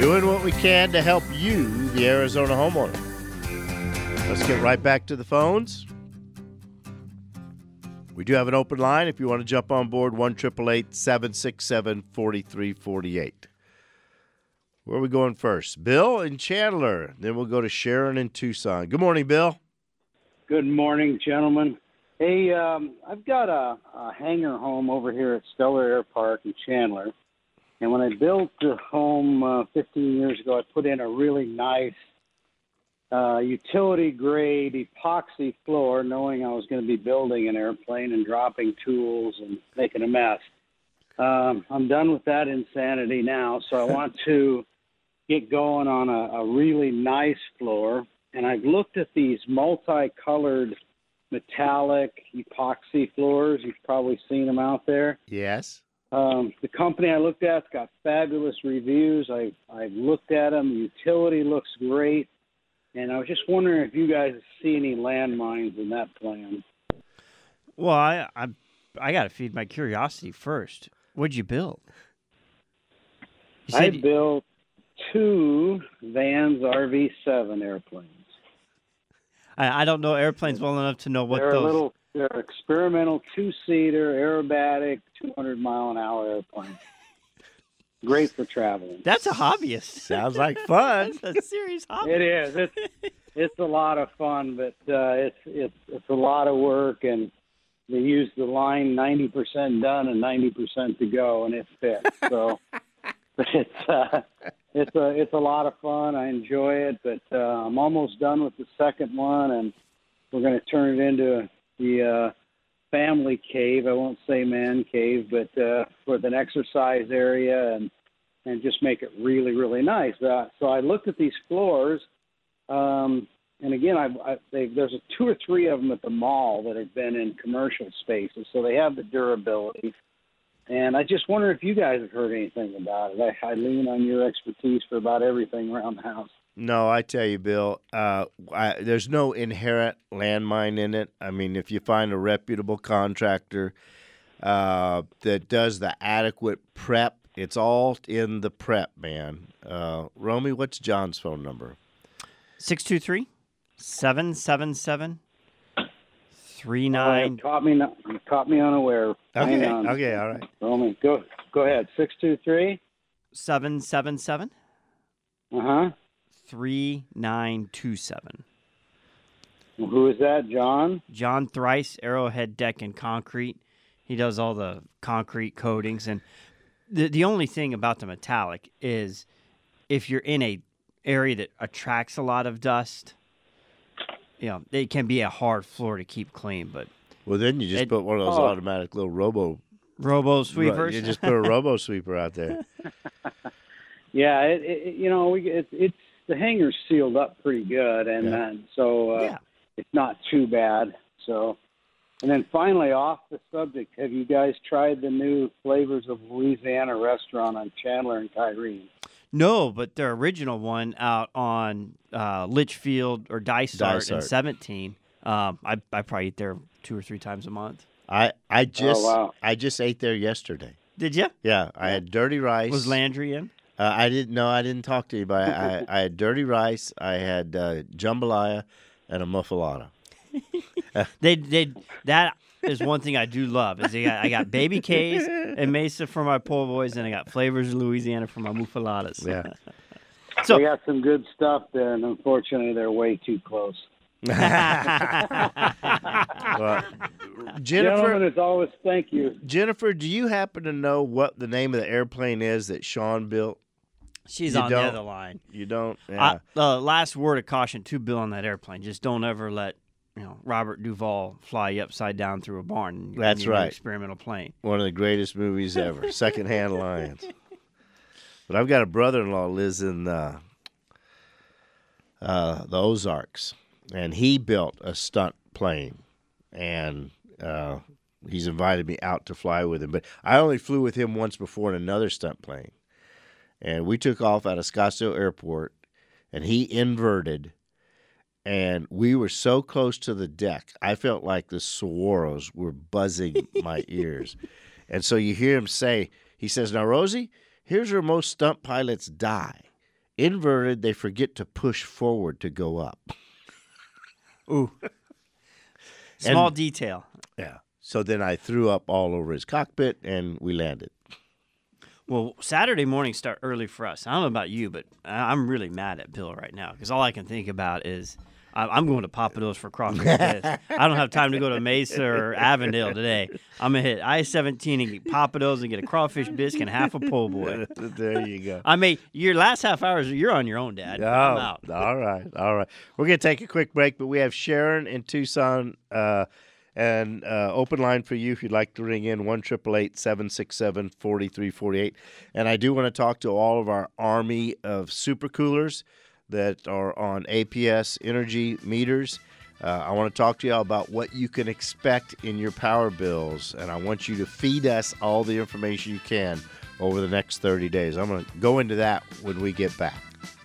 Doing what we can to help you, the Arizona homeowner. Let's get right back to the phones. We do have an open line if you want to jump on board, 1-888-767-4348. Where are we going first? Bill in Chandler. Then we'll go to Sharon in Tucson. Good morning, Bill. Good morning, gentlemen. Hey, I've got a hangar home over here at Stellar Air Park in Chandler. And when I built the home 15 years ago, I put in a really nice utility-grade epoxy floor, knowing I was going to be building an airplane and dropping tools and making a mess. I'm done with that insanity now, so I want to get going on a really nice floor. And I've looked at these multicolored metallic epoxy floors. You've probably seen them out there. Yes. The company I looked at's got fabulous reviews. I've looked at them. The utility looks great. And I was just wondering if you guys see any landmines in that plan. Well, I got to feed my curiosity first. What'd you build? I built 2 Vans RV-7 airplanes. I don't know airplanes well enough to know what those. They're experimental 2-seater aerobatic 200-mile-an-hour airplanes. Great for traveling. That's a hobbyist. Sounds like fun. That's a serious hobby. It is. It's a lot of fun, but it's a lot of work, and they use the line 90% done and 90% to go, and it fits. So, but it's a lot of fun. I enjoy it, but I'm almost done with the second one, and we're going to turn it into the family cave. I won't say man cave, but with an exercise area and just make it really, really nice. So I looked at these floors, and again, there's 2 or 3 of them at the mall that have been in commercial spaces, so they have the durability. And I just wonder if you guys have heard anything about it. I lean on your expertise for about everything around the house. No, I tell you, Bill, there's no inherent landmine in it. I mean, if you find a reputable contractor that does the adequate prep, it's all in the prep, man. Romy, what's John's phone number? 623-777-39. You caught me unaware. Okay, all right. Romy, go ahead. 623? 777. 3927. Who is that, John? John Thrice, Arrowhead Deck and Concrete. He does all the concrete coatings. And the only thing about the metallic is if you're in a area that attracts a lot of dust, it can be a hard floor to keep clean. But well, then you just put one of those automatic little robo sweepers. You just put a robo sweeper out there. Yeah, it's the hangar's sealed up pretty good, and so it's not too bad. So, and then finally, off the subject, have you guys tried the new Flavors of Louisiana restaurant on Chandler and Kyrene? No, but their original one out on Litchfield or Dysart in 17. I probably eat there 2 or 3 times a month. I just ate there yesterday. Did you? Yeah, I had dirty rice. Was Landry in? I didn't talk to anybody. I had dirty rice. I had jambalaya and a muffalata. That is one thing I do love. Is I got Baby K's and Mesa for my po' boys, and I got Flavors of Louisiana for my muffaladas. Yeah. So we got some good stuff there, and unfortunately, they're way too close. Well, Jennifer, gentlemen, as always, thank you. Jennifer, do you happen to know what the name of the airplane is that Sean built? She's on the other line. You don't? Yeah. Last word of caution to Bill on that airplane. Just don't ever let Robert Duvall fly you upside down through a barn. That's right. Experimental plane. One of the greatest movies ever. Secondhand Lions. But I've got a brother-in-law lives in the Ozarks, and he built a stunt plane, and he's invited me out to fly with him. But I only flew with him once before in another stunt plane. And we took off out of Scottsdale Airport, and he inverted, and we were so close to the deck, I felt like the Saguaros were buzzing my ears. And so you hear him say, he says, "Now, Rosie, here's where most stunt pilots die. Inverted, they forget to push forward to go up. Ooh. Small detail. Yeah. So then I threw up all over his cockpit, and we landed. Well, Saturday mornings start early for us. I don't know about you, but I'm really mad at Bill right now because all I can think about is I'm going to Papados for crawfish bisque. I don't have time to go to Mesa or Avondale today. I'm going to hit I-17 and get Papados and get a crawfish bisque and half a po' boy. There you go. I mean, your last half hours, you're on your own, Dad. Oh, I'm out. All right. We're going to take a quick break, but we have Sharon in Tucson and open line for you if you'd like to ring in, 1-888-767-4348. And I do want to talk to all of our army of supercoolers that are on APS energy meters. I want to talk to you about what you can expect in your power bills, and I want you to feed us all the information you can over the next 30 days. I'm going to go into that when we get back.